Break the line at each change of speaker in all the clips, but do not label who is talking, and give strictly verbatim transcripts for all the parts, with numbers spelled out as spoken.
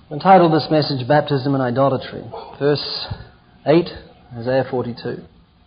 I've entitled this message, Baptism and Idolatry. Verse eight, Isaiah forty-two.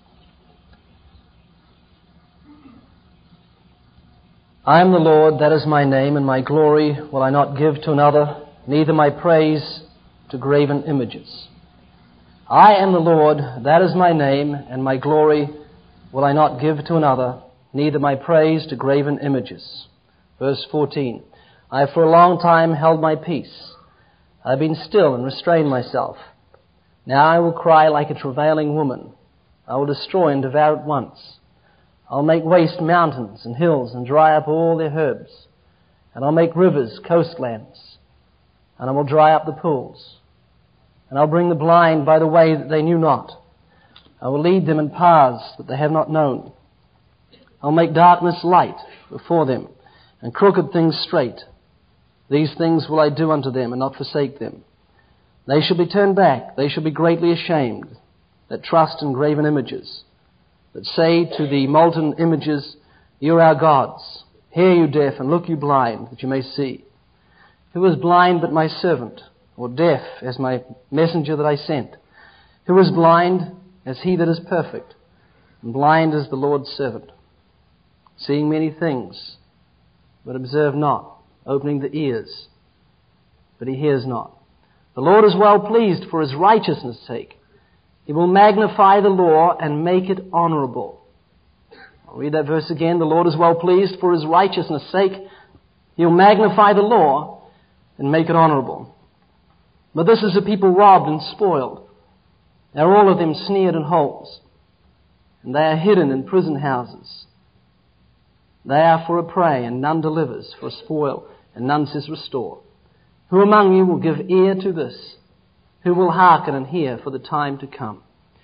I am the Lord, that is my name, and my glory will I not give to another, neither my praise to graven images. I am the Lord, that is my name, and my glory will I not give to another, neither my praise to graven images. Verse fourteen. I have for a long time held my peace. I have been still and restrained myself. Now I will cry like a travailing woman. I will destroy and devour at once. I'll make waste mountains and hills and dry up all their herbs. And I'll make rivers coastlands. And I will dry up the pools. And I'll bring the blind by the way that they knew not. I will lead them in paths that they have not known. I'll make darkness light before them, and crooked things straight. These things will I do unto them, and not forsake them. They shall be turned back, they shall be greatly ashamed, that trust in graven images, that say to the molten images, You are our gods. Hear, you deaf, and look, you blind, that you may see. Who is blind but my servant, or deaf as my messenger that I sent? Who is blind as he that is perfect, and blind as the Lord's servant, seeing many things, but observe not, opening the ears, but he hears not. The Lord is well pleased for his righteousness' sake. He will magnify the law and make it honorable. I'll read that verse again. The Lord is well pleased for his righteousness' sake. He'll magnify the law and make it honorable. But this is a people robbed and spoiled. They're all of them snared in holes, and they are hidden in prison houses. They are for a prey, and none delivers, for a spoil, and none says restore. Who among you will give ear to this? Who will hearken and hear for the time to come?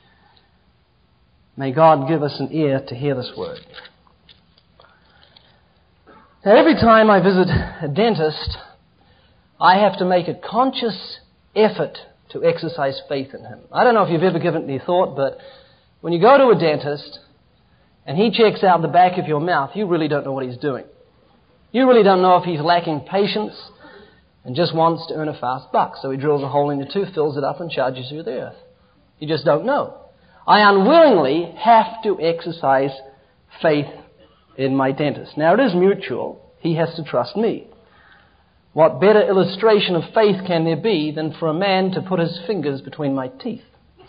May God give us an ear to hear this word. Now, every time I visit a dentist, I have to make a conscious effort to exercise faith in him. I don't know if you've ever given it any thought, but when you go to a dentist and he checks out the back of your mouth, you really don't know what he's doing. You really don't know if he's lacking patience and just wants to earn a fast buck. So he drills a hole in your tooth, fills it up, and charges you with the earth. You just don't know. I unwillingly have to exercise faith in my dentist. Now, it is mutual. He has to trust me. What better illustration of faith can there be than for a man to put his fingers between my teeth?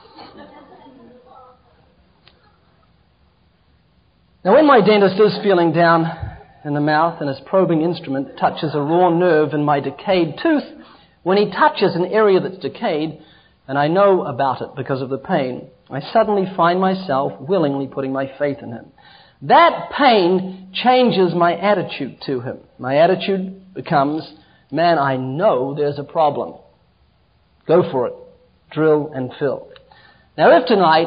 Now, when my dentist is feeling down in the mouth and his probing instrument touches a raw nerve in my decayed tooth, when he touches an area that's decayed, and I know about it because of the pain, I suddenly find myself willingly putting my faith in him. That pain changes my attitude to him. My attitude becomes, man, I know there's a problem. Go for it. Drill and fill. Now, if tonight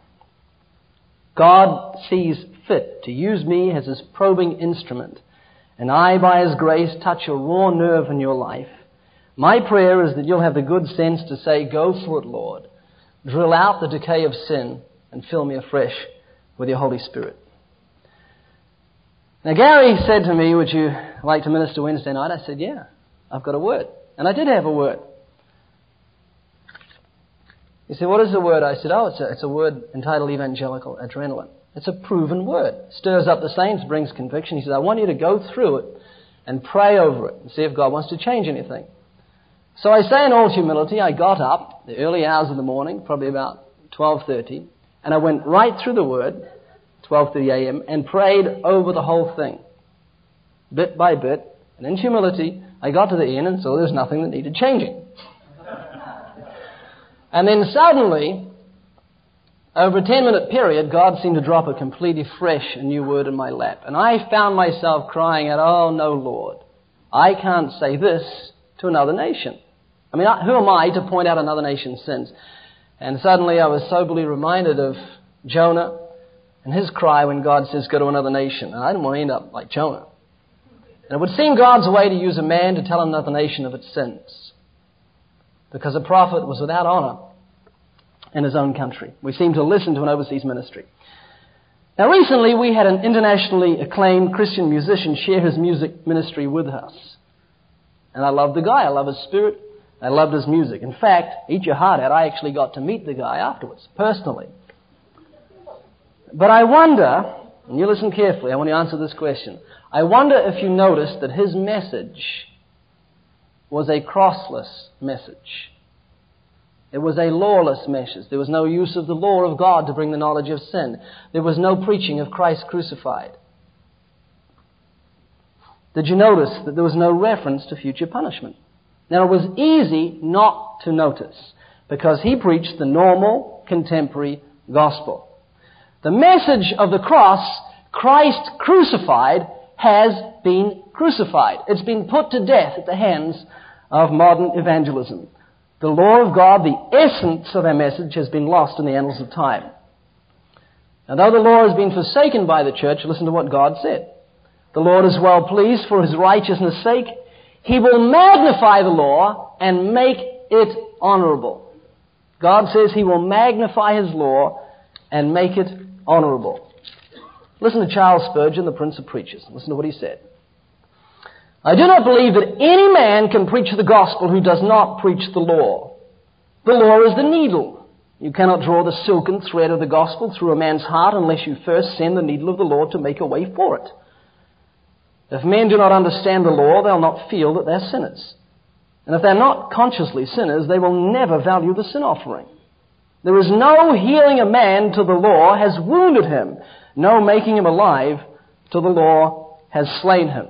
God sees fit to use me as his probing instrument, and I, by his grace, touch a raw nerve in your life, my prayer is that you'll have the good sense to say, Go for it, Lord. Drill out the decay of sin and fill me afresh with your Holy Spirit. Now, Gary said to me, would you like to minister Wednesday night? I said, yeah, I've got a word. And I did have a word. He said, what is the word? I said, oh, it's a, it's a word entitled evangelical adrenaline. It's a proven word. Stirs up the saints, brings conviction. He said, I want you to go through it and pray over it and see if God wants to change anything. So I say in all humility, I got up the early hours of the morning, probably about twelve thirty, and I went right through the word, twelve thirty a.m., and prayed over the whole thing, bit by bit. And in humility, I got to the end and saw there was nothing that needed changing. And then suddenly, over a ten-minute period, God seemed to drop a completely fresh and new word in my lap. And I found myself crying out, oh, no, Lord, I can't say this to another nation. I mean, who am I to point out another nation's sins? And suddenly I was soberly reminded of Jonah and his cry when God says, go to another nation. And I didn't want to end up like Jonah. And it would seem God's way to use a man to tell another nation of its sins, because a prophet was without honor in his own country. We seem to listen to an overseas ministry. Now, recently we had an internationally acclaimed Christian musician share his music ministry with us. And I love the guy. I love his spirit. They loved his music. In fact, eat your heart out, I actually got to meet the guy afterwards, personally. But I wonder, and you listen carefully, I want to answer this question. I wonder if you noticed that his message was a crossless message. It was a lawless message. There was no use of the law of God to bring the knowledge of sin. There was no preaching of Christ crucified. Did you notice that there was no reference to future punishment? Now, it was easy not to notice because he preached the normal, contemporary gospel. The message of the cross, Christ crucified, has been crucified. It's been put to death at the hands of modern evangelism. The law of God, the essence of our message, has been lost in the annals of time. And though the law has been forsaken by the church, listen to what God said. The Lord is well pleased for his righteousness' sake. He will magnify the law and make it honorable. God says he will magnify his law and make it honorable. Listen to Charles Spurgeon, the Prince of Preachers. Listen to what he said. I do not believe that any man can preach the gospel who does not preach the law. The law is the needle. You cannot draw the silken thread of the gospel through a man's heart unless you first send the needle of the law to make a way for it. If men do not understand the law, they'll not feel that they're sinners. And if they're not consciously sinners, they will never value the sin offering. There is no healing a man till the law has wounded him, no making him alive till the law has slain him.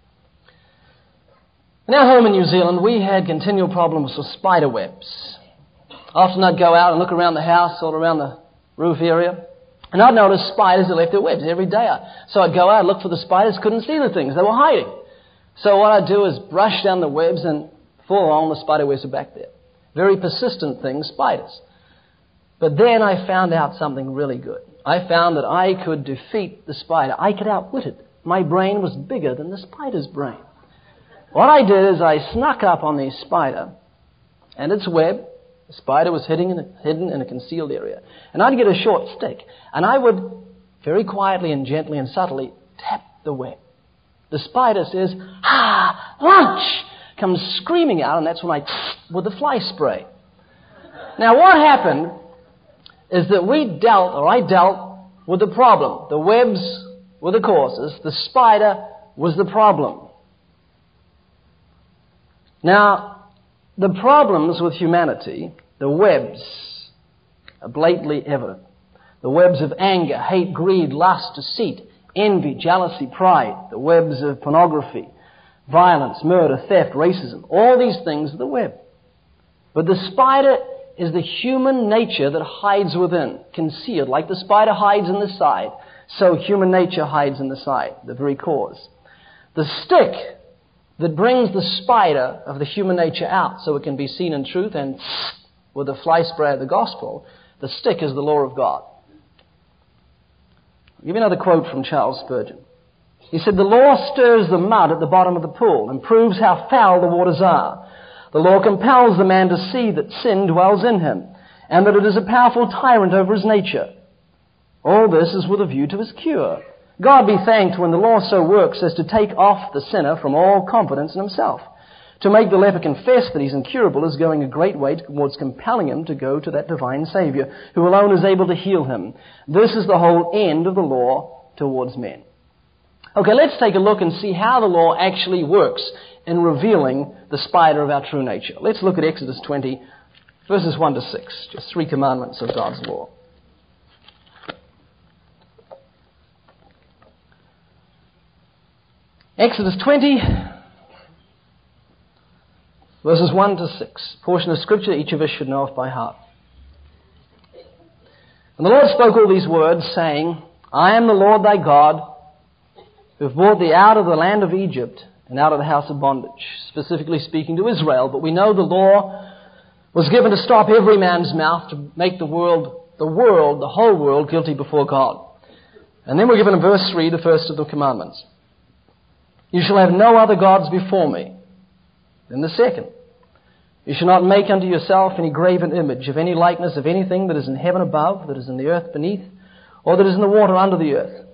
In our home in New Zealand, we had continual problems with spider webs. Often I'd go out and look around the house, all around the roof area, and I'd notice spiders that left their webs every day. So I'd go out and look for the spiders, couldn't see the things, they were hiding. So what I'd do is brush down the webs, and full on the spider webs are back there. Very persistent things, spiders. But then I found out something really good. I found that I could defeat the spider. I could outwit it. My brain was bigger than the spider's brain. What I did is I snuck up on the spider and its web. The spider was hidden in, a, hidden in a concealed area. And I'd get a short stick, and I would very quietly and gently and subtly tap the web. The spider says, "Ah, lunch!" comes screaming out, and that's when I with the fly spray. Now what happened is that we dealt, or I dealt, with the problem. The webs were the causes. The spider was the problem. Now, the problems with humanity, the webs, are blatantly evident. The webs of anger, hate, greed, lust, deceit, envy, jealousy, pride. The webs of pornography, violence, murder, theft, racism. All these things are the web. But the spider is the human nature that hides within, concealed. Like the spider hides in the side, so human nature hides in the side, the very cause. The stick that brings the spider of the human nature out so it can be seen in truth, and with the fly spray of the gospel, the stick is the law of God. I'll give you another quote from Charles Spurgeon. He said, "The law stirs the mud at the bottom of the pool and proves how foul the waters are. The law compels the man to see that sin dwells in him and that it is a powerful tyrant over his nature. All this is with a view to his cure. God be thanked when the law so works as to take off the sinner from all confidence in himself. To make the leper confess that he's incurable is going a great way towards compelling him to go to that divine Savior who alone is able to heal him. This is the whole end of the law towards men." Okay, let's take a look and see how the law actually works in revealing the spider of our true nature. Let's look at Exodus twenty, verses one to six, just three commandments of God's law. Exodus twenty, verses one to six, portion of Scripture each of us should know off by heart. "And the Lord spoke all these words, saying, I am the Lord thy God, who have brought thee out of the land of Egypt and out of the house of bondage," specifically speaking to Israel. But we know the law was given to stop every man's mouth, to make the world, the world, the whole world guilty before God. And then we're given in verse three the first of the commandments. "You shall have no other gods before me." Then the second, "You shall not make unto yourself any graven image of any likeness of anything that is in heaven above, that is in the earth beneath, or that is in the water under the earth."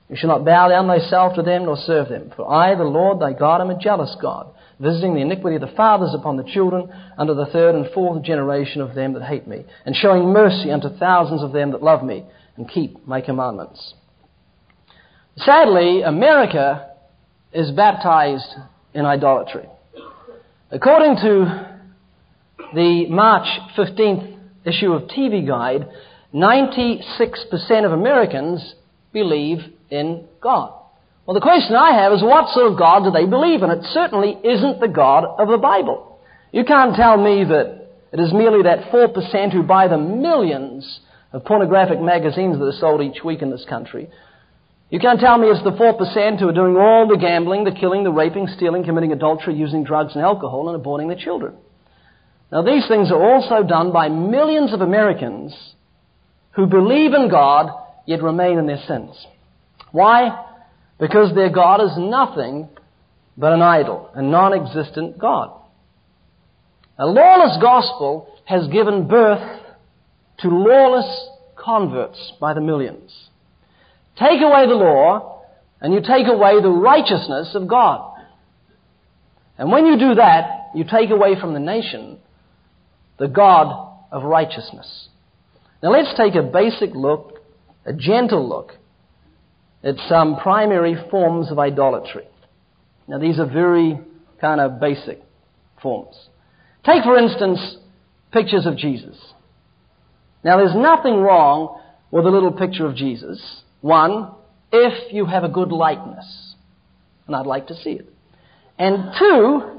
You shall not bow down thyself to them nor serve them. For I, the Lord thy God, am a jealous God, visiting the iniquity of the fathers upon the children unto the third and fourth generation of them that hate me, and showing mercy unto thousands of them that love me and keep my commandments. Sadly, America is baptized in idolatry. According to the March fifteenth issue of T V Guide, ninety-six percent of Americans believe in God. Well, the question I have is, what sort of God do they believe in? It certainly isn't the God of the Bible. You can't tell me that it is merely that four percent who buy the millions of pornographic magazines that are sold each week in this country. You can't tell me it's the four percent who are doing all the gambling, the killing, the raping, stealing, committing adultery, using drugs and alcohol, and aborting the children. Now, these things are also done by millions of Americans who believe in God, yet remain in their sins. Why? Because their God is nothing but an idol, a non-existent God. A lawless gospel has given birth to lawless converts by the millions. Take away the law, and you take away the righteousness of God. And when you do that, you take away from the nation the God of righteousness. Now let's take a basic look, a gentle look, at some primary forms of idolatry. Now these are very kind of basic forms. Take, for instance, pictures of Jesus. Now there's nothing wrong with a little picture of Jesus. One, if you have a good likeness, and I'd like to see it. And two,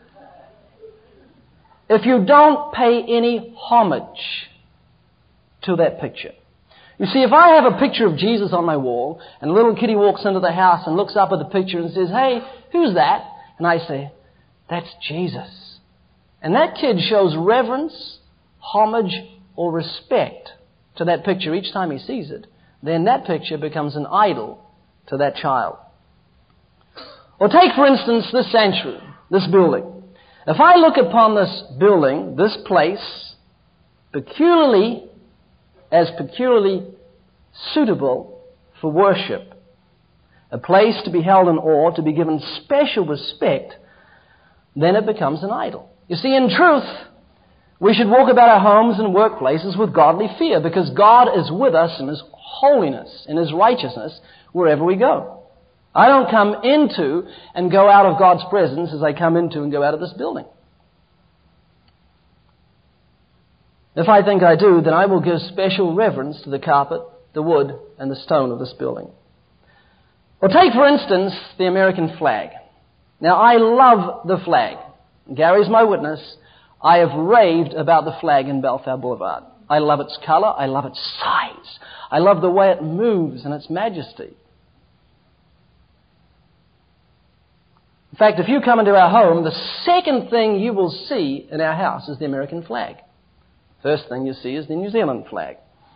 if you don't pay any homage to that picture. You see, if I have a picture of Jesus on my wall, and a little kitty walks into the house and looks up at the picture and says, "Hey, who's that?" And I say, "That's Jesus." And that kid shows reverence, homage, or respect to that picture each time he sees it, then that picture becomes an idol to that child. Or take, for instance, this sanctuary, this building. If I look upon this building, this place, peculiarly, as peculiarly suitable for worship, a place to be held in awe, to be given special respect, then it becomes an idol. You see, in truth, we should walk about our homes and workplaces with godly fear, because God is with us in His holiness, in His righteousness, wherever we go. I don't come into and go out of God's presence as I come into and go out of this building. If I think I do, then I will give special reverence to the carpet, the wood, and the stone of this building. Or take, for instance, the American flag. Now, I love the flag. Gary's my witness. I have raved about the flag in Bellflower Boulevard. I love its color. I love its size. I love the way it moves and its majesty. In fact, if you come into our home, the second thing you will see in our house is the American flag. First thing you see is the New Zealand flag.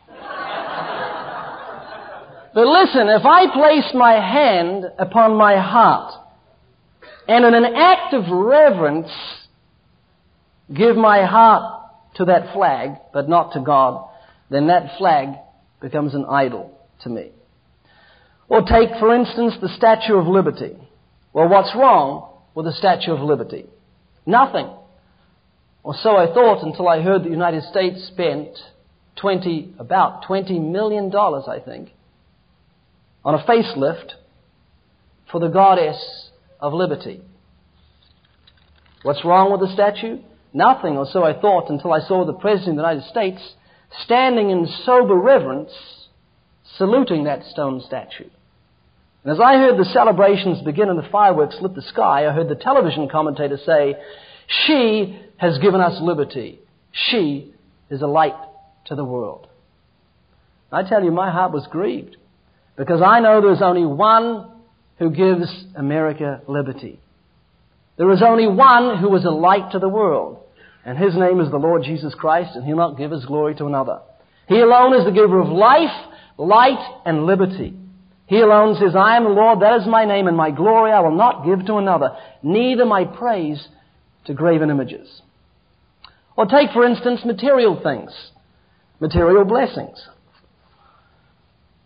But listen, if I place my hand upon my heart and in an act of reverence give my heart to that flag, but not to God, then that flag becomes an idol to me. Or take, for instance, the Statue of Liberty. Well, what's wrong with the Statue of Liberty? Nothing. Or so I thought until I heard the United States spent twenty, about twenty million dollars, I think, on a facelift for the goddess of liberty. What's wrong with the statue? Nothing, or so I thought, until I saw the President of the United States standing in sober reverence, saluting that stone statue. And as I heard the celebrations begin and the fireworks lit the sky, I heard the television commentator say, "She has given us liberty. She is a light to the world." I tell you, my heart was grieved, because I know there's only one who gives America liberty. There is only one who is a light to the world, and His name is the Lord Jesus Christ, and He'll not give His glory to another. He alone is the giver of life, light, and liberty. He alone says, "I am the Lord, that is my name, and my glory I will not give to another, neither my praise to graven images." Or take, for instance, material things, material blessings.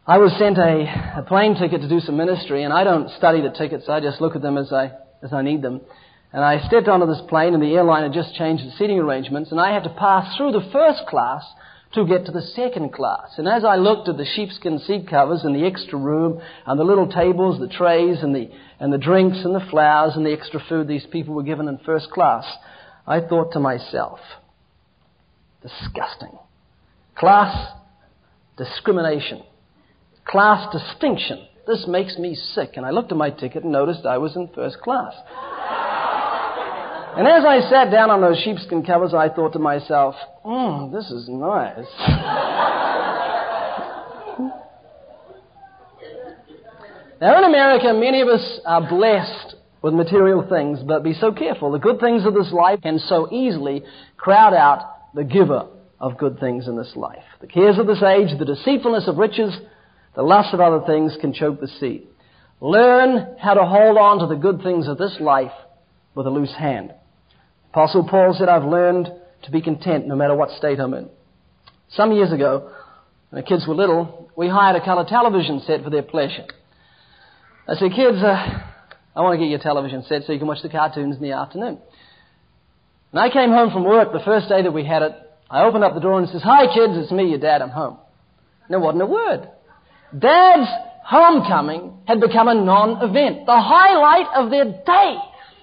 I was sent a, a plane ticket to do some ministry, and I don't study the tickets. I just look at them as I as I need them. And I stepped onto this plane, and the airline had just changed the seating arrangements, and I had to pass through the first class to get to the second class. And as I looked at the sheepskin seat covers and the extra room and the little tables, the trays and the and the drinks and the flowers and the extra food these people were given in first class, I thought to myself, disgusting. Class discrimination. Class distinction. This makes me sick. And I looked at my ticket and noticed I was in first class. And as I sat down on those sheepskin covers, I thought to myself, mm, this is nice. Now, in America, many of us are blessed with material things, but be so careful. The good things of this life can so easily crowd out the giver of good things in this life. The cares of this age, the deceitfulness of riches, the lust of other things can choke the seed. Learn how to hold on to the good things of this life with a loose hand. Apostle Paul said, I've learned to be content no matter what state I'm in. Some years ago, when the kids were little, we hired a color television set for their pleasure. I said, kids, uh, I want to get you a television set so you can watch the cartoons in the afternoon. And I came home from work the first day that we had it. I opened up the door and says, hi kids, it's me, your dad, I'm home. And there wasn't a word. Dad's homecoming had become a non-event, the highlight of their day.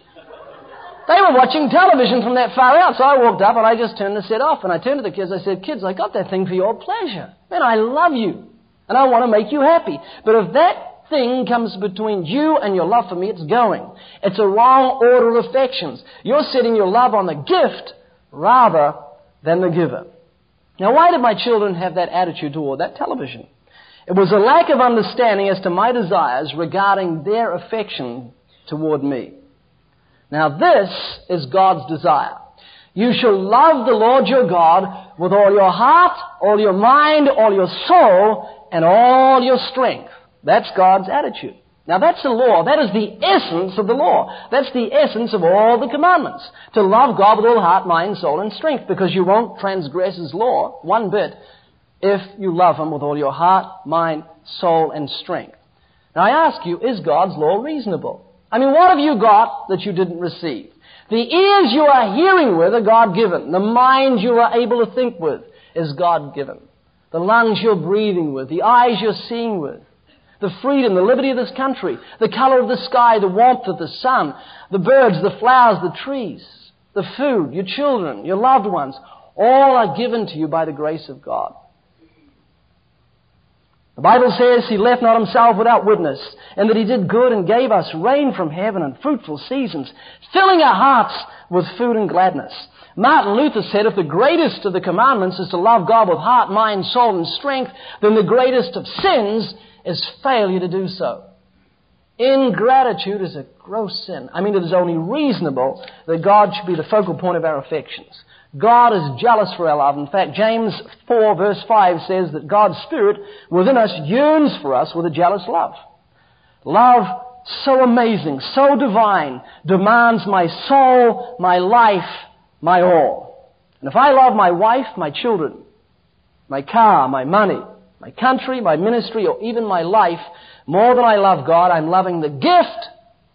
They were watching television from that far out, so I walked up and I just turned the set off. And I turned to the kids, I said, kids, I got that thing for your pleasure. Man, I love you, and I want to make you happy. But if that thing comes between you and your love for me, it's going. It's a wrong order of affections. You're setting your love on the gift rather than the giver. Now, why did my children have that attitude toward that television? It was a lack of understanding as to my desires regarding their affection toward me. Now, this is God's desire. You shall love the Lord your God with all your heart, all your mind, all your soul, and all your strength. That's God's attitude. Now, that's the law. That is the essence of the law. That's the essence of all the commandments. To love God with all heart, mind, soul, and strength, because you won't transgress His law one bit if you love Him with all your heart, mind, soul, and strength. Now, I ask you, is God's law reasonable? I mean, what have you got that you didn't receive? The ears you are hearing with are God-given. The mind you are able to think with is God-given. The lungs you're breathing with, the eyes you're seeing with, the freedom, the liberty of this country, the color of the sky, the warmth of the sun, the birds, the flowers, the trees, the food, your children, your loved ones, all are given to you by the grace of God. The Bible says He left not Himself without witness, and that He did good and gave us rain from heaven and fruitful seasons, filling our hearts with food and gladness. Martin Luther said, if the greatest of the commandments is to love God with heart, mind, soul, and strength, then the greatest of sins is failure to do so. Ingratitude is a gross sin. I mean, it is only reasonable that God should be the focal point of our affections. God is jealous for our love. In fact, James four verse five says that God's Spirit within us yearns for us with a jealous love. Love so amazing, so divine, demands my soul, my life, my all. And if I love my wife, my children, my car, my money, my country, my ministry, or even my life, more than I love God, I'm loving the gift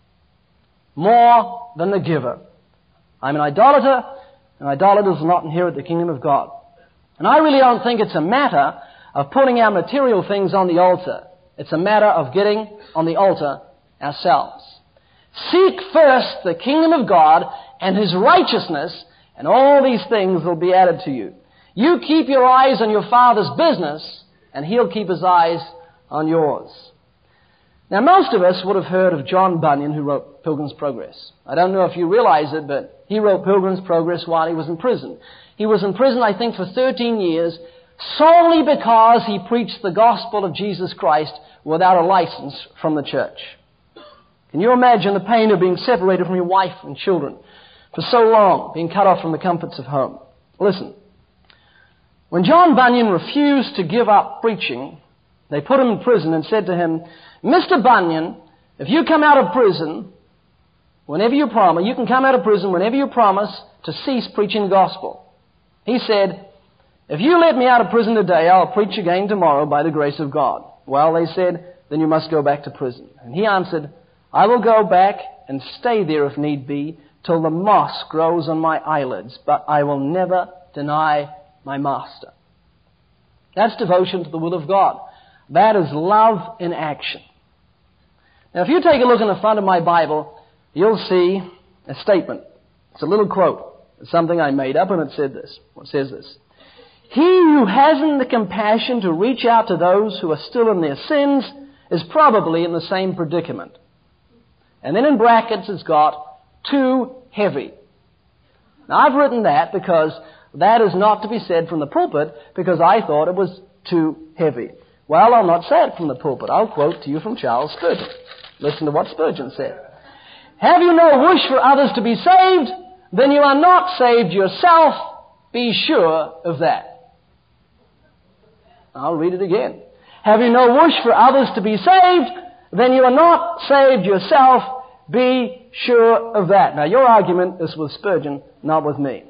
more than the giver. I'm an idolater, and idolaters will not inherit the kingdom of God. And I really don't think it's a matter of putting our material things on the altar. It's a matter of getting on the altar ourselves. Seek first the kingdom of God and His righteousness, and all these things will be added to you. You keep your eyes on your Father's business, and He'll keep His eyes on yours. Now, most of us would have heard of John Bunyan, who wrote Pilgrim's Progress. I don't know if you realize it, but he wrote Pilgrim's Progress while he was in prison. He was in prison, I think, for thirteen years, solely because he preached the gospel of Jesus Christ without a license from the church. Can you imagine the pain of being separated from your wife and children for so long, being cut off from the comforts of home? Listen, when John Bunyan refused to give up preaching, they put him in prison and said to him, Mister Bunyan, if you come out of prison, whenever you promise, you can come out of prison whenever you promise to cease preaching the gospel. He said, if you let me out of prison today, I'll preach again tomorrow by the grace of God. Well, they said, then you must go back to prison. And he answered, I will go back and stay there if need be, till the moss grows on my eyelids, but I will never deny my master. That's devotion to the will of God. That is love in action. Now, if you take a look in the front of my Bible, you'll see a statement. It's a little quote. It's something I made up, and it said this. It says this. He who hasn't the compassion to reach out to those who are still in their sins is probably in the same predicament. And then in brackets it's got too heavy. Now, I've written that because that is not to be said from the pulpit because I thought it was too heavy. Well, I'll not say it from the pulpit. I'll quote to you from Charles Spurgeon. Listen to what Spurgeon said. Have you no wish for others to be saved? Then you are not saved yourself. Be sure of that. I'll read it again. Have you no wish for others to be saved? Then you are not saved yourself. Be sure of that. Now, your argument is with Spurgeon, not with me.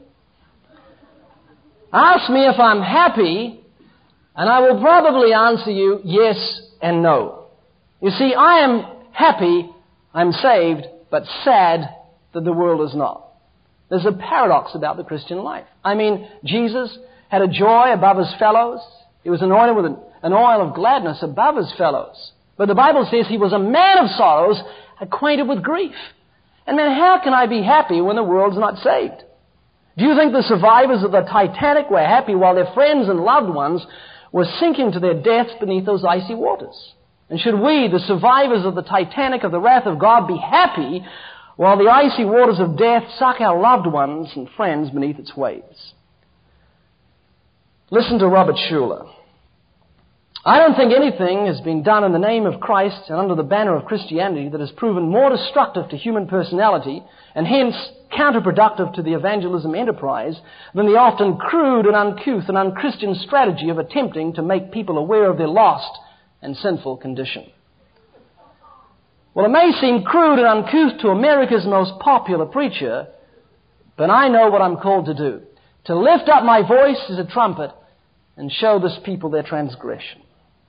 Ask me if I'm happy, and I will probably answer you yes and no. You see, I am happy, I'm saved, but sad that the world is not. There's a paradox about the Christian life. I mean, Jesus had a joy above his fellows. He was anointed with an, an oil of gladness above his fellows. But the Bible says he was a man of sorrows, acquainted with grief. And then how can I be happy when the world's not saved? Do you think the survivors of the Titanic were happy while their friends and loved ones were sinking to their deaths beneath those icy waters? And should we, the survivors of the Titanic of the wrath of God, be happy while the icy waters of death suck our loved ones and friends beneath its waves? Listen to Robert Schuller. I don't think anything has been done in the name of Christ and under the banner of Christianity that has proven more destructive to human personality and hence counterproductive to the evangelism enterprise than the often crude and uncouth and unchristian strategy of attempting to make people aware of their lost and sinful condition. Well, it may seem crude and uncouth to America's most popular preacher, but I know what I'm called to do. To lift up my voice as a trumpet and show this people their transgression.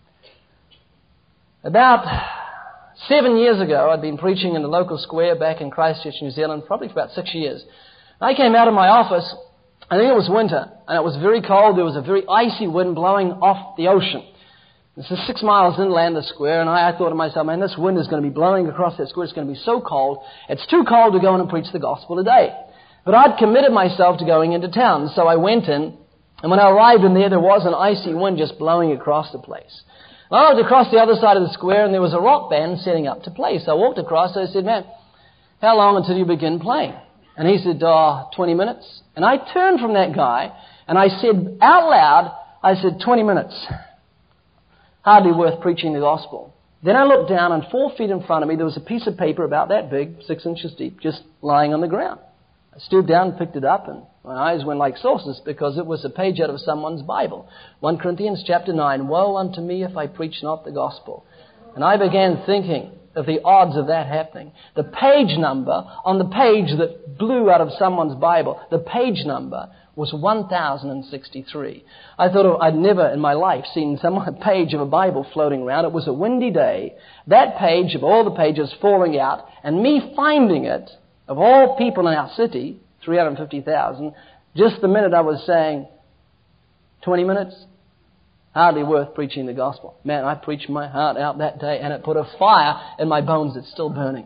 About seven years ago, I'd been preaching in the local square back in Christchurch, New Zealand, probably for about six years. I came out of my office, I think it was winter, and it was very cold. There was a very icy wind blowing off the ocean. This is six miles inland, the square, and I, I thought to myself, man, this wind is going to be blowing across that square. It's going to be so cold. It's too cold to go in and preach the gospel today. But I'd committed myself to going into town, so I went in, and when I arrived in there, there was an icy wind just blowing across the place. I looked across the other side of the square, and there was a rock band setting up to play. So I walked across, and I said, man, how long until you begin playing? And he said, oh, twenty minutes. And I turned from that guy, and I said out loud, I said, twenty minutes. Hardly worth preaching the gospel. Then I looked down, and four feet in front of me, there was a piece of paper about that big, six inches deep, just lying on the ground. I stooped down and picked it up, and my eyes went like saucers because it was a page out of someone's Bible. First Corinthians chapter nine, woe unto me if I preach not the gospel. And I began thinking of the odds of that happening. The page number on the page that blew out of someone's Bible, the page number was one thousand sixty-three. I thought oh, I'd never in my life seen some a page of a Bible floating around. It was a windy day. That page of all the pages falling out, and me finding it, of all people in our city, three hundred fifty thousand, just the minute I was saying, twenty minutes, hardly worth preaching the gospel. Man, I preached my heart out that day, and it put a fire in my bones that's still burning.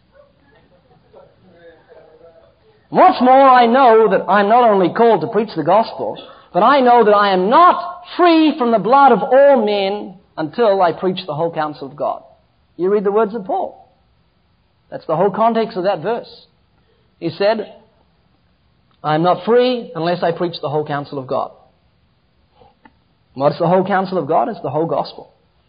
What's more, I know that I'm not only called to preach the gospel, but I know that I am not free from the blood of all men until I preach the whole counsel of God. You read the words of Paul. That's the whole context of that verse. He said, I am not free unless I preach the whole counsel of God. What's the whole counsel of God? It's the whole gospel.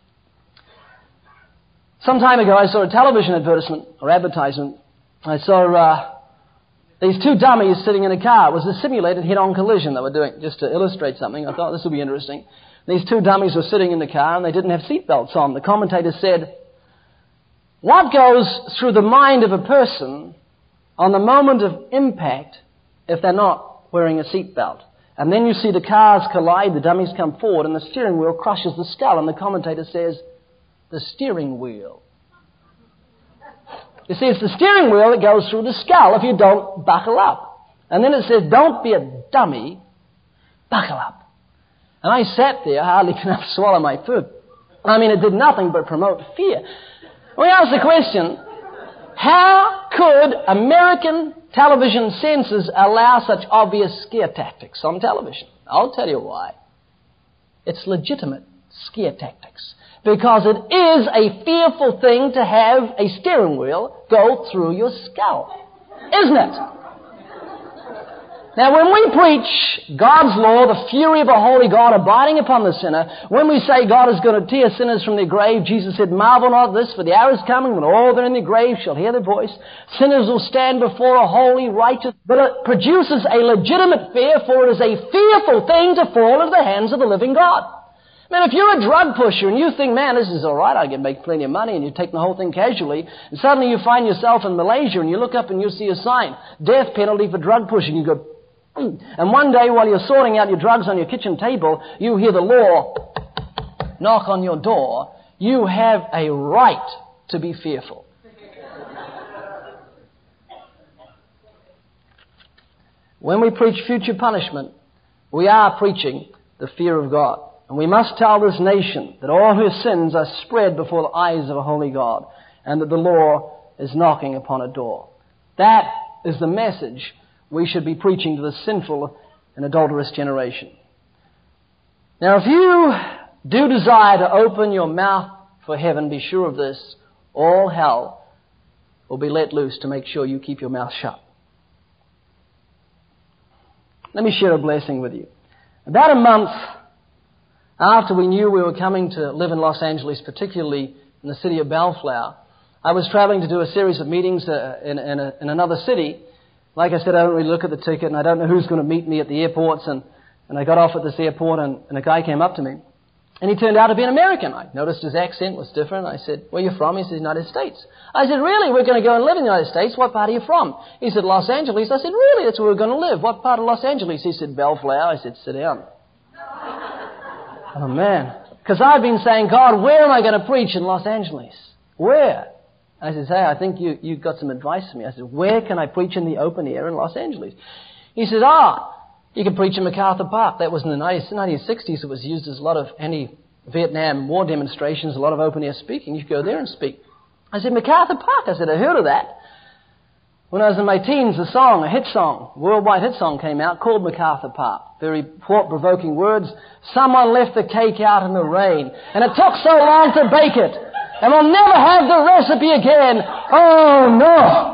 Some time ago, I saw a television advertisement or advertisement. I saw uh, these two dummies sitting in a car. It was a simulated head-on collision they were doing, just to illustrate something. I thought this would be interesting. These two dummies were sitting in the car, and they didn't have seatbelts on. The commentator said, what goes through the mind of a person on the moment of impact if they're not wearing a seatbelt? And then you see the cars collide, the dummies come forward, and the steering wheel crushes the skull. And the commentator says, the steering wheel. You see, it's the steering wheel that goes through the skull if you don't buckle up. And then it says, don't be a dummy, buckle up. And I sat there, hardly enough to swallow my food. I mean, it did nothing but promote fear. We asked the question, how could American television censors allow such obvious scare tactics on television? I'll tell you why. It's legitimate scare tactics. Because it is a fearful thing to have a steering wheel go through your skull. Isn't it? Now, when we preach God's law, the fury of a holy God abiding upon the sinner, when we say God is going to tear sinners from their grave, Jesus said, marvel not at this, for the hour is coming when all that are in their grave shall hear the voice. Sinners will stand before a holy, righteous, but it produces a legitimate fear, for it is a fearful thing to fall into the hands of the living God. Man, if you're a drug pusher and you think, man, this is all right, I can make plenty of money, and you take the whole thing casually, and suddenly you find yourself in Malaysia and you look up and you see a sign, death penalty for drug pushing, you go, mm. And one day while you're sorting out your drugs on your kitchen table, you hear the law knock on your door. You have a right to be fearful. When we preach future punishment, we are preaching the fear of God. And we must tell this nation that all her sins are spread before the eyes of a holy God, and that the law is knocking upon a door. That is the message we should be preaching to the sinful and adulterous generation. Now, if you do desire to open your mouth for heaven, be sure of this, all hell will be let loose to make sure you keep your mouth shut. Let me share a blessing with you. About a month after we knew we were coming to live in Los Angeles, particularly in the city of Bellflower, I was traveling to do a series of meetings uh, in, in, a, in another city. Like I said, I don't really look at the ticket, and I don't know who's going to meet me at the airports. And, and I got off at this airport, and, and a guy came up to me, and he turned out to be an American. I noticed his accent was different. I said, where are you from? He said, United States. I said, really? We're going to go and live in the United States? What part are you from? He said, Los Angeles. I said, really? That's where we're going to live. What part of Los Angeles? He said, Bellflower. I said, sit down. Oh, man. Because I've been saying, God, where am I going to preach in Los Angeles? Where? I said, hey, I think you, you've got some advice for me. I said, where can I preach in the open air in Los Angeles? He said, ah, you can preach in MacArthur Park. That was in the nineteen sixties. It was used as a lot of anti-Vietnam War demonstrations, a lot of open air speaking. You could go there and speak. I said, MacArthur Park? I said, I heard of that. When I was in my teens, a song, a hit song, worldwide hit song came out called MacArthur Park. Very thought-provoking words. Someone left the cake out in the rain, and it took so long to bake it, and we'll never have the recipe again. Oh, no.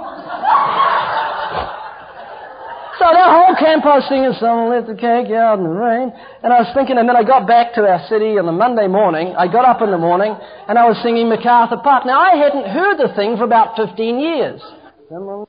So that whole camp I was singing, someone left the cake out in the rain, and I was thinking, and then I got back to our city on the Monday morning. I got up in the morning, and I was singing MacArthur Park. Now, I hadn't heard the thing for about fifteen years. Someone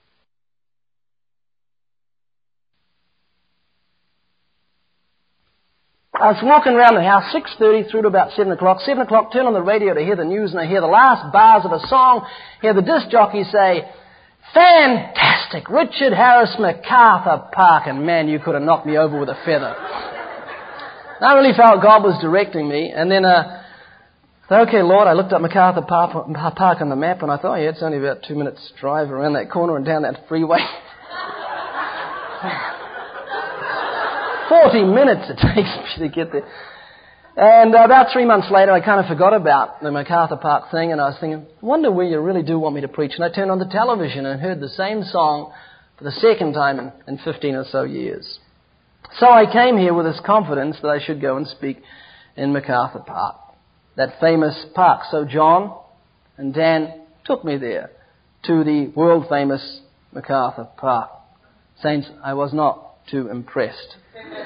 I was walking around the house, six thirty through to about seven o'clock. seven o'clock, turn on the radio to hear the news, and I hear the last bars of a song. Hear the disc jockey say, fantastic, Richard Harris, MacArthur Park. And man, you could have knocked me over with a feather. And I really felt God was directing me. And then, uh, I thought, okay, Lord, I looked up MacArthur Park on the map, and I thought, oh, yeah, it's only about two minutes drive around that corner and down that freeway. Forty minutes it takes me to get there. And uh, about three months later, I kind of forgot about the MacArthur Park thing, and I was thinking, I wonder where you really do want me to preach. And I turned on the television and heard the same song for the second time in, in fifteen or so years. So I came here with this confidence that I should go and speak in MacArthur Park, that famous park. So John and Dan took me there to the world-famous MacArthur Park. Saints, I was not too impressed.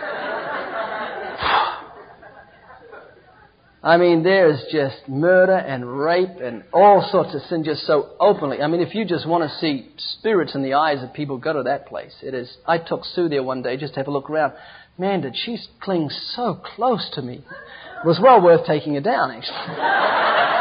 I mean, there's just murder and rape and all sorts of sin just so openly. I mean, if you just want to see spirits in the eyes of people, go to that place. It is. I took Sue there one day just to have a look around. Man, did she cling so close to me. It was well worth taking her down, actually.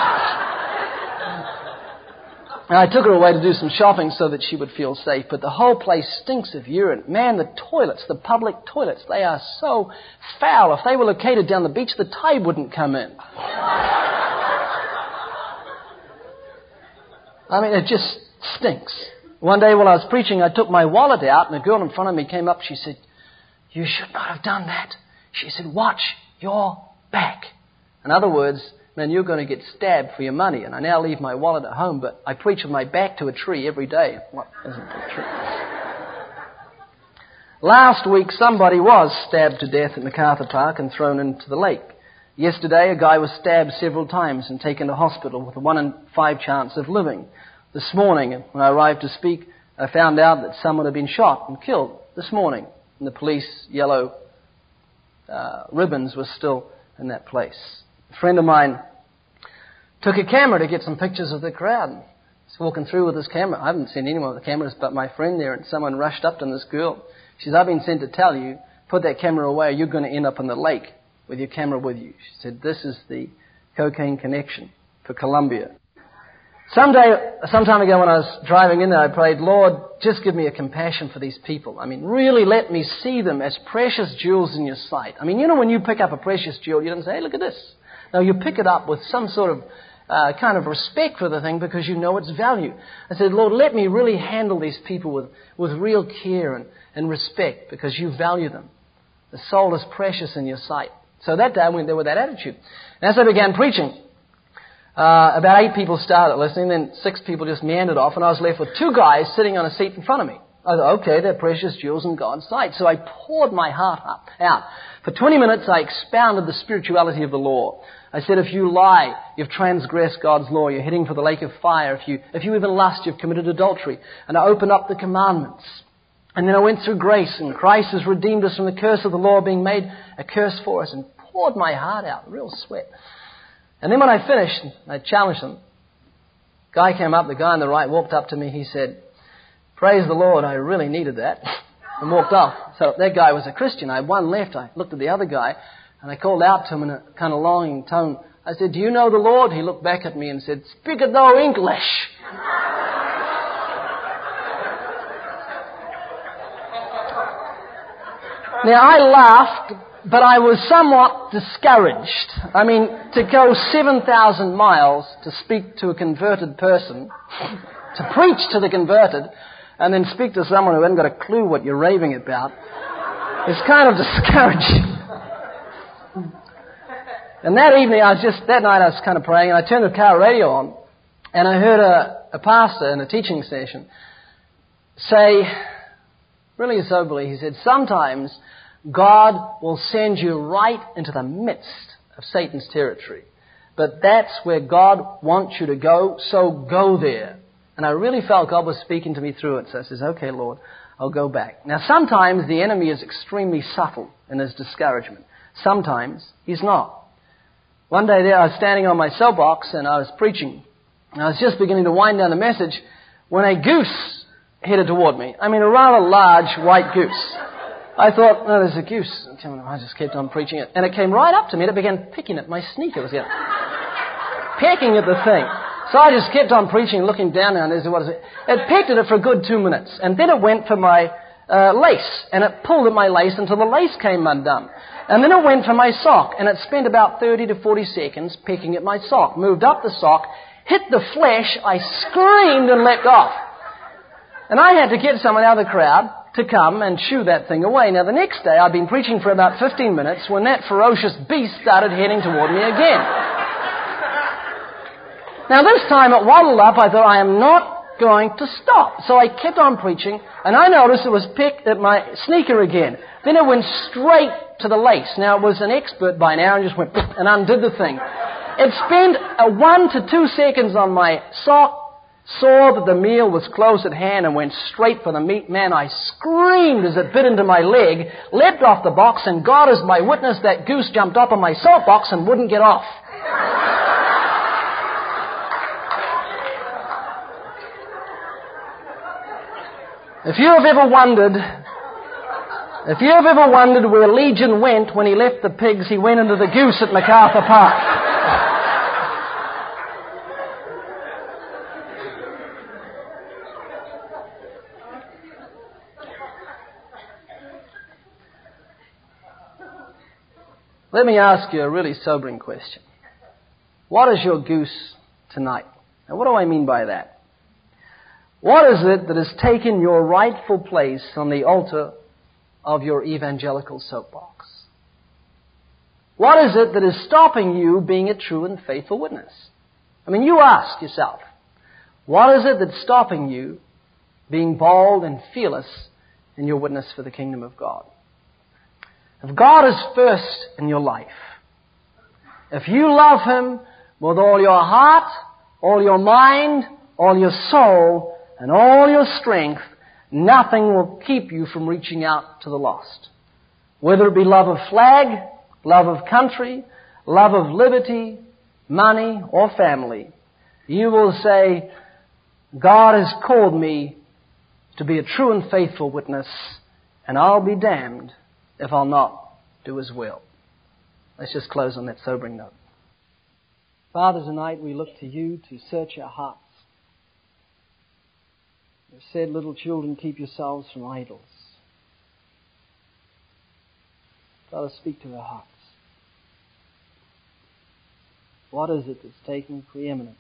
And I took her away to do some shopping so that she would feel safe. But the whole place stinks of urine. Man, the toilets, the public toilets, they are so foul. If they were located down the beach, the tide wouldn't come in. I mean, it just stinks. One day while I was preaching, I took my wallet out, and a girl in front of me came up. She said, "You should not have done that." She said, "Watch your back." In other words, man, you're going to get stabbed for your money. And I now leave my wallet at home, but I preach with my back to a tree every day. What isn't a tree? Last week, somebody was stabbed to death at MacArthur Park and thrown into the lake. Yesterday, a guy was stabbed several times and taken to hospital with a one in five chance of living. This morning, when I arrived to speak, I found out that someone had been shot and killed this morning, and the police yellow uh, ribbons were still in that place. A friend of mine took a camera to get some pictures of the crowd. He's walking through with his camera. I haven't seen anyone with the cameras but my friend there, and someone rushed up to this girl. She says, "I've been sent to tell you, put that camera away or you're going to end up in the lake with your camera with you." She said, "This is the Cocaine Connection for Colombia." Someday, some time ago when I was driving in there, I prayed, "Lord, just give me a compassion for these people. I mean, really let me see them as precious jewels in your sight." I mean, you know when you pick up a precious jewel, you don't say, "Hey, look at this." No, you pick it up with some sort of uh, kind of respect for the thing because you know its value. I said, "Lord, let me really handle these people with, with real care and, and respect because you value them. The soul is precious in your sight." So that day I went there with that attitude. And as I began preaching, uh, about eight people started listening, then six people just meandered off, and I was left with two guys sitting on a seat in front of me. I thought, okay, they're precious jewels in God's sight. So I poured my heart up, out. For twenty minutes I expounded the spirituality of the law. I said, if you lie, you've transgressed God's law. You're heading for the lake of fire. If you, if you even lust, you've committed adultery. And I opened up the commandments. And then I went through grace, and Christ has redeemed us from the curse of the law being made a curse for us, and poured my heart out, real sweat. And then when I finished, I challenged them. Guy came up, the guy on the right walked up to me. He said, "Praise the Lord, I really needed that," and walked off. So that guy was a Christian. I had one left. I looked at the other guy, and I called out to him in a kind of longing tone. I said, "Do you know the Lord?" He looked back at me and said, "Speak it thou English." Now, I laughed, but I was somewhat discouraged. I mean, to go seven thousand miles to speak to a converted person, to preach to the converted, and then speak to someone who hasn't got a clue what you're raving about, is kind of discouraging. And that evening, I was just, that night I was kind of praying, and I turned the car radio on, and I heard a, a pastor in a teaching session say, really soberly, he said, sometimes God will send you right into the midst of Satan's territory. But that's where God wants you to go, so go there. And I really felt God was speaking to me through it. So I says, okay, Lord, I'll go back. Now, sometimes the enemy is extremely subtle in his discouragement. Sometimes he's not. One day there, I was standing on my soapbox and I was preaching. And I was just beginning to wind down the message when a goose headed toward me. I mean, a rather large white goose. I thought, no, there's a goose. I just kept on preaching it. And it came right up to me and it began picking at my sneaker. It was getting, pecking at the thing. So I just kept on preaching, looking down and there's what is it. It pecked at it for a good two minutes. And then it went for my uh, lace. And it pulled at my lace until the lace came undone. And then it went for my sock. And it spent about thirty to forty seconds pecking at my sock. Moved up the sock, hit the flesh. I screamed and let off. And I had to get someone out of the crowd to come and shoo that thing away. Now, the next day, I'd been preaching for about fifteen minutes when that ferocious beast started heading toward me again. Now, this time it waddled up. I thought, I am not going to stop. So I kept on preaching, and I noticed it was picked at my sneaker again. Then it went straight to the lace. Now, it was an expert by now and just went and undid the thing. It spent a one to two seconds on my sock, saw that the meal was close at hand and went straight for the meat. Man, I screamed as it bit into my leg, leapt off the box, and God is my witness, that goose jumped up on my soapbox and wouldn't get off. If you have ever wondered, if you have ever wondered where Legion went when he left the pigs, he went into the goose at MacArthur Park. Let me ask you a really sobering question. What is your goose tonight? Now, what do I mean by that? What is it that has taken your rightful place on the altar of your evangelical soapbox? What is it that is stopping you being a true and faithful witness? I mean, you ask yourself, what is it that's stopping you being bold and fearless in your witness for the kingdom of God? If God is first in your life, if you love Him with all your heart, all your mind, all your soul, and all your strength, nothing will keep you from reaching out to the lost. Whether it be love of flag, love of country, love of liberty, money, or family, you will say, God has called me to be a true and faithful witness, and I'll be damned if I'll not do His will. Let's just close on that sobering note. Father, tonight we look to You to search our hearts. You said, little children, keep yourselves from idols. Father, speak to our hearts. What is it that's taking preeminence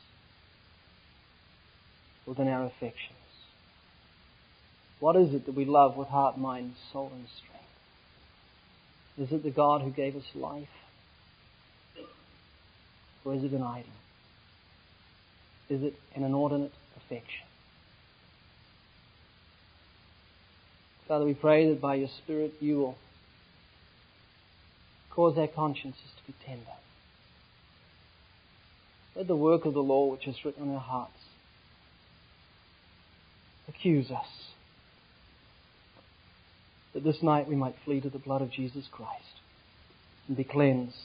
within our affections? What is it that we love with heart, mind, soul, and strength? Is it the God who gave us life? Or is it an idol? Is it an inordinate affection? Father, we pray that by Your Spirit You will cause our consciences to be tender. Let the work of the law which is written on our hearts accuse us, that this night we might flee to the blood of Jesus Christ and be cleansed.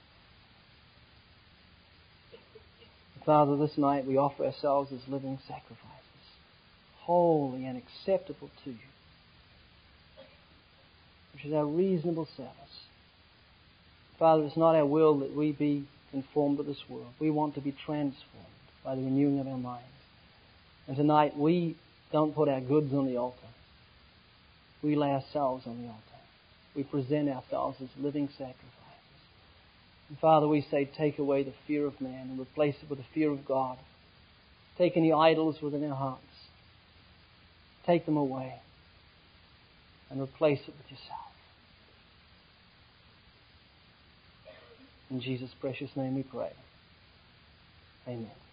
Father, this night we offer ourselves as living sacrifices, holy and acceptable to You, which is our reasonable service. Father, it's not our will that we be conformed to this world. We want to be transformed by the renewing of our minds. And tonight we don't put our goods on the altar. We lay ourselves on the altar. We present ourselves as living sacrifices. And Father, we say, take away the fear of man and replace it with the fear of God. Take any idols within our hearts. Take them away and replace it with Yourself. In Jesus' precious name we pray. Amen.